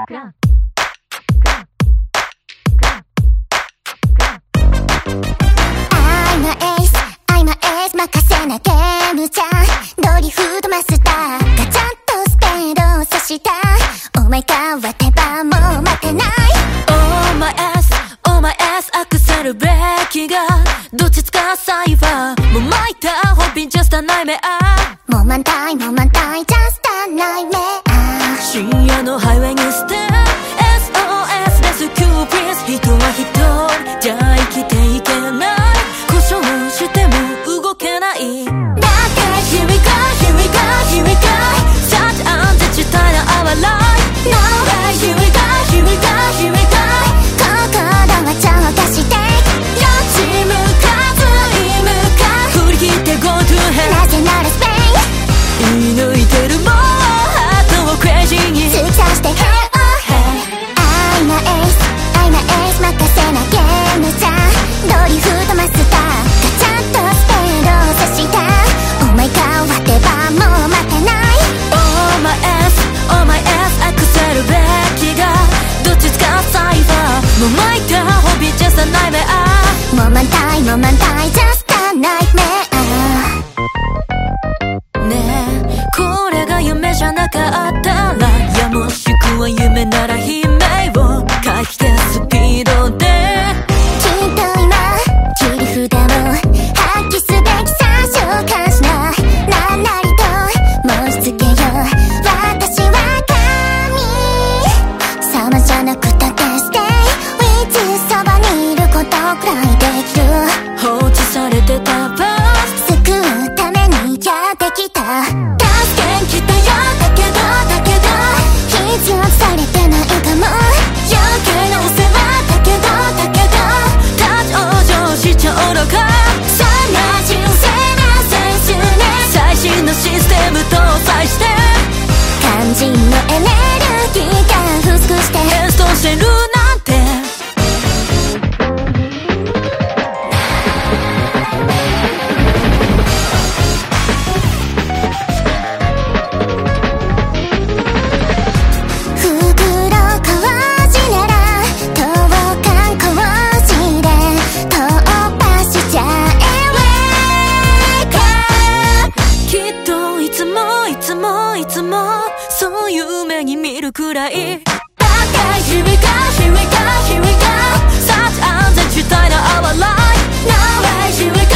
任せなゲームじゃドリフトマスターガチャッとスペードを刺したお前変わってばもう待てない Oh my ass アクセルブレーキがどっちつかサイファーもう巻いたホッピン just a nightmare もう満タイ just a nightmare 深夜のハイウェイにステップ SOS レスキュープリーズ人は一人じゃ生きていけない故障しても動けないだって Here we go Such an 絶対な our life No way Here we go 心は超過して両チーム数に向かう振り切って go to hell なぜならスペイン射抜いてるもうハートをクレイジーに突き刺して Hey oh hey I'm a ace 任せなゲームじゃドリフトマスターガチャッとスペードを刺したお前変わってばもう待てない Oh my ass アクセルブレーキがどっちつかサイファーもう巻いたホビー just a nightmare もう満タイ just a nightmare ねえこれが夢じゃなかったらいやもしくは夢なら悲鳴を書き消すスピードできっと今切り札を発揮すべきさ召喚しな何なりと申し付けよ私は神様じゃなくたって Stay with そばにいることくらいできる放置されてたパス救うためにやってきた助けに来たよだけど必要とされてないかも余計なお世話だけど立ち往生しちゃおろかそんな人生なセンスね最新のシステム搭載して肝心のエネルギーが薄くして変装してるなんていつもそういう目に見るくらいだって Here we go Such an 絶対な our life No way Here we go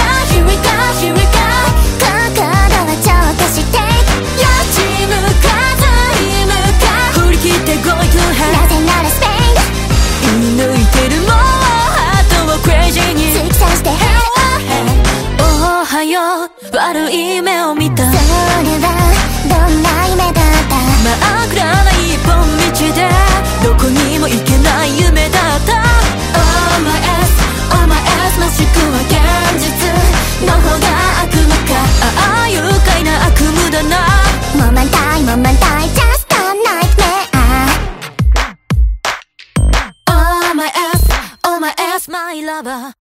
心は超過して両チーム数に向かう振り切って going to hell なぜならスペイン射抜いてるもうハートをクレイジーに突き刺して Hey oh hey おはよう悪い夢を見たそれはどんな夢だった真っ暗な一本道でどこにも行けない夢だった Oh my ass もしくは現実の方が悪夢かああ愉快な悪夢だなもう満タイ just a nightmare Oh my ass my lover